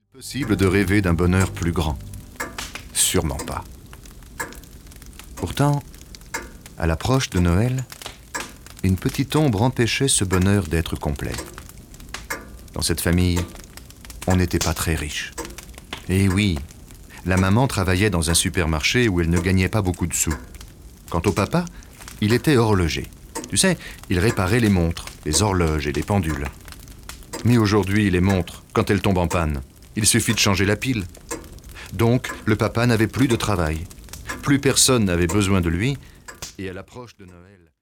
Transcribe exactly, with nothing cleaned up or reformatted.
Possible de rêver d'un bonheur plus grand? Sûrement pas. Pourtant, à l'approche de Noël, une petite ombre empêchait ce bonheur d'être complet. Dans cette famille, on n'était pas très riche. Et oui, la maman travaillait dans un supermarché où elle ne gagnait pas beaucoup de sous. Quant au papa, il était horloger. Tu sais, il réparait les montres, les horloges et les pendules. Mais aujourd'hui, les montres, quand elles tombent en panne, il suffit de changer la pile. Donc, le papa n'avait plus de travail. Plus personne n'avait besoin de lui. Et à l'approche de Noël...